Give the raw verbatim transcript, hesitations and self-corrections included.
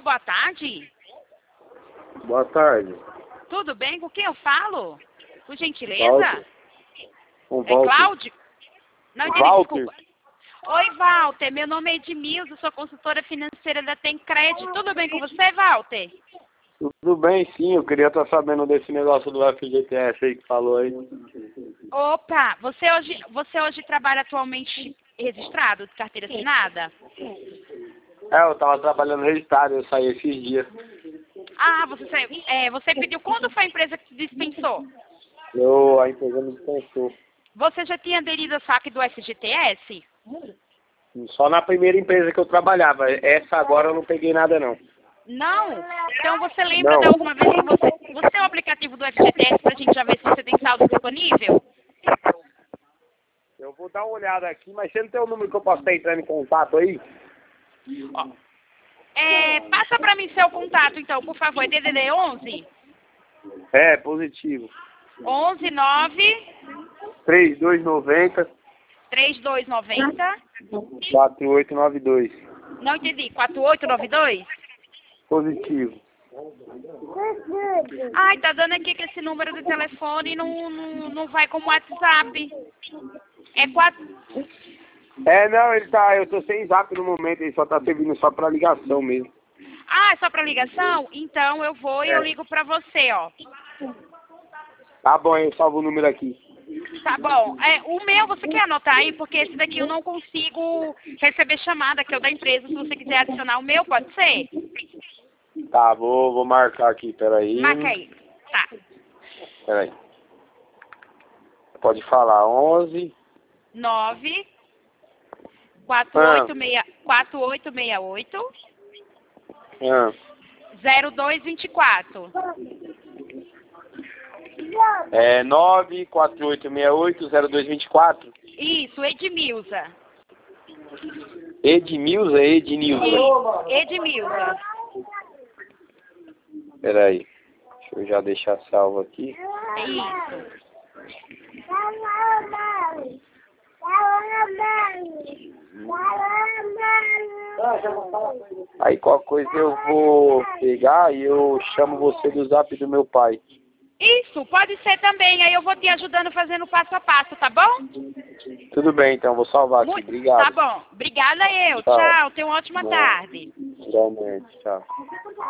boa tarde. Boa tarde. Tudo bem? Com quem eu falo? Por gentileza? Walter. Com É Walter. Cláudio? Não entendi, Walter. desculpa. Oi, Walter. Meu nome é Edmilson, sou consultora financeira da Tencred. Tudo bem com você, Walter? Tudo bem, sim. Eu queria estar sabendo desse negócio do F G T S aí que falou aí. Opa, você hoje, você hoje trabalha atualmente registrado, de carteira assinada? É, eu tava trabalhando registrado, eu saí esses dias. Ah, você saiu. É, você pediu quando foi a empresa que te dispensou? Eu, a empresa me dispensou. Você já tinha aderido ao saque do F G T S? Só na primeira empresa que eu trabalhava. Essa agora eu não peguei nada, não. Não? Então você lembra Não. da última vez que você... Você tem o aplicativo do F G T S pra gente já ver se você tem saldo disponível? Eu vou dar uma olhada aqui, mas você não tem o número que eu posso estar entrando em contato aí? Ó, é, passa pra mim seu contato, então, por favor. É D D D onze? É, positivo. onze nove três dois nove zero, três dois nove zero. quatro oito nove dois. Não entendi. quatro oito nove dois? Positivo. Ai, tá dando aqui que esse número de telefone não, não, não vai como WhatsApp. É quatro... É, não, ele tá, eu tô sem zap no momento, ele só tá servindo só pra ligação mesmo. Ah, é só pra ligação? Então eu vou e É. eu ligo pra você, ó. Tá bom, eu salvo o número aqui. Tá bom. É, o meu, você quer anotar aí? Porque esse daqui eu não consigo receber chamada, que é o da empresa. Se você quiser adicionar o meu, pode ser? Tá, vou, vou marcar aqui, peraí. Marca aí. Tá. Peraí. Pode falar, onze. nove quatro oito seis quatro oito seis oito Ah, zero dois dois quatro. é nove quatro oito seis oito zero dois dois quatro. Isso, Edmilza. Edmilza, Ednilza. Isso, Edmilza. Peraí. Deixa eu já deixar salvo aqui. Isso. Aí qualquer coisa eu vou pegar e eu chamo você do zap do meu pai. Isso, pode ser também. Aí eu vou te ajudando fazendo passo a passo, tá bom? Tudo bem, então, vou salvar aqui. Muito- Obrigado. Tá bom. Obrigada eu. Tchau. Tchau. Tenha uma ótima Bom. tarde. Igualmente, tchau.